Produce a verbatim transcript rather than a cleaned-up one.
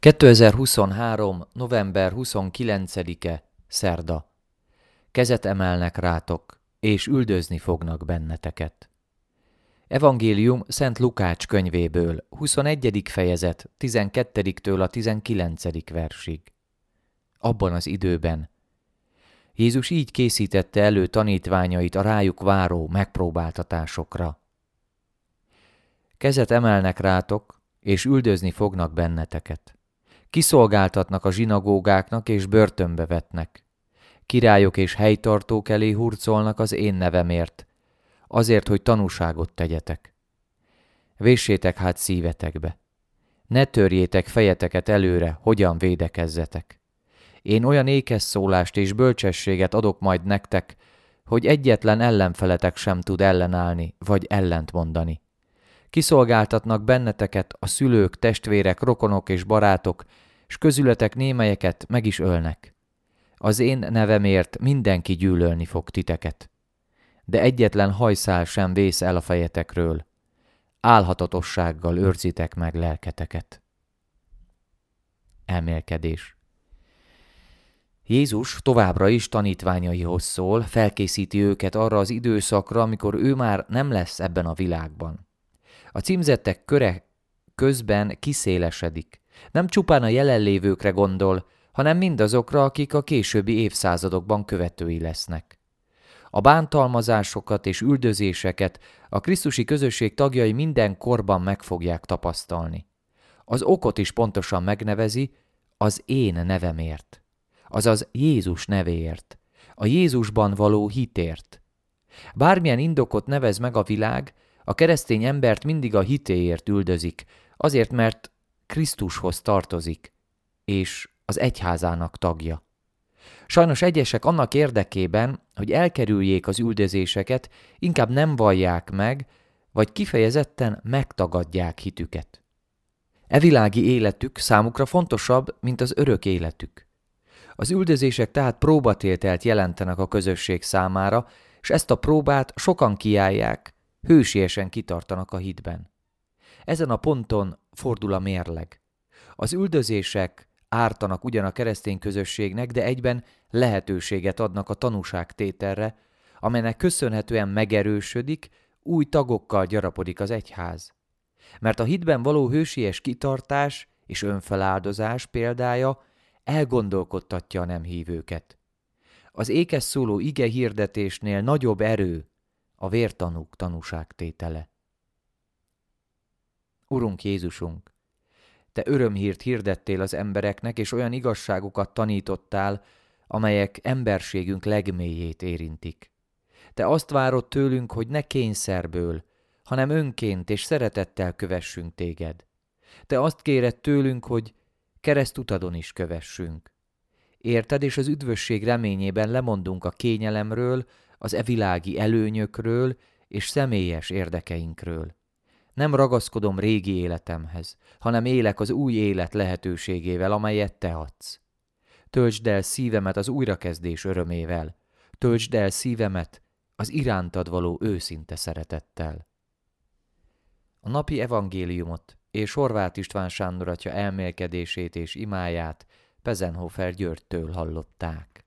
kétezer-huszonhárom. november huszonkilencedike. Szerda. Kezet emelnek rátok, és üldözni fognak benneteket. Evangélium Szent Lukács könyvéből, huszonegyedik fejezet, tizenkettediktől a tizenkilencedik versig. Abban az időben Jézus így készítette elő tanítványait a rájuk váró megpróbáltatásokra. Kezet emelnek rátok, és üldözni fognak benneteket. Kiszolgáltatnak a zsinagógáknak és börtönbe vetnek. Királyok és helytartók elé hurcolnak az én nevemért, azért, hogy tanúságot tegyetek. Véssétek hát szívetekbe. Ne törjétek fejeteket előre, hogyan védekezzetek. Én olyan ékes szólást és bölcsességet adok majd nektek, hogy egyetlen ellenfeletek sem tud ellenállni, vagy ellent mondani. Kiszolgáltatnak benneteket a szülők, testvérek, rokonok és barátok, s közületek némelyeket meg is ölnek. Az én nevemért mindenki gyűlölni fog titeket. De egyetlen hajszál sem vész el a fejetekről. Álhatatossággal őrzitek meg lelketeket. Elmélkedés. Jézus továbbra is tanítványaihoz szól, felkészíti őket arra az időszakra, amikor ő már nem lesz ebben a világban. A címzettek köre közben kiszélesedik. Nem csupán a jelenlévőkre gondol, hanem mindazokra, akik a későbbi évszázadokban követői lesznek. A bántalmazásokat és üldözéseket a krisztusi közösség tagjai minden korban meg fogják tapasztalni. Az okot is pontosan megnevezi, az én nevemért, azaz Jézus nevéért, a Jézusban való hitért. Bármilyen indokot nevez meg a világ, a keresztény embert mindig a hitéért üldözik, azért, mert Krisztushoz tartozik, és az egyházának tagja. Sajnos egyesek annak érdekében, hogy elkerüljék az üldözéseket, inkább nem vallják meg, vagy kifejezetten megtagadják hitüket. E világi életük számukra fontosabb, mint az örök életük. Az üldözések tehát próbatételt jelentenek a közösség számára, és ezt a próbát sokan kiállják, hősiesen kitartanak a hitben. Ezen a ponton fordul a mérleg. Az üldözések ártanak ugyan a keresztény közösségnek, de egyben lehetőséget adnak a tanúságtételre, amelynek köszönhetően megerősödik, új tagokkal gyarapodik az egyház. Mert a hitben való hősies kitartás és önfeláldozás példája elgondolkodtatja a nem hívőket. Az ékes szóló ige hirdetésnél nagyobb erő a vértanúk tanúságtétele. Urunk Jézusunk, Te örömhírt hirdettél az embereknek, és olyan igazságokat tanítottál, amelyek emberségünk legmélyét érintik. Te azt várod tőlünk, hogy ne kényszerből, hanem önként és szeretettel kövessünk Téged. Te azt kéred tőlünk, hogy keresztutadon is kövessünk. Érted, és az üdvösség reményében lemondunk a kényelemről, az evilági előnyökről és személyes érdekeinkről. Nem ragaszkodom régi életemhez, hanem élek az új élet lehetőségével, amelyet Te adsz. Töltsd el szívemet az újrakezdés örömével, töltsd el szívemet az irántad való őszinte szeretettel. A napi evangéliumot és Horváth István Sándor atya elmélkedését és imáját Pezenhofer Györgytől hallották.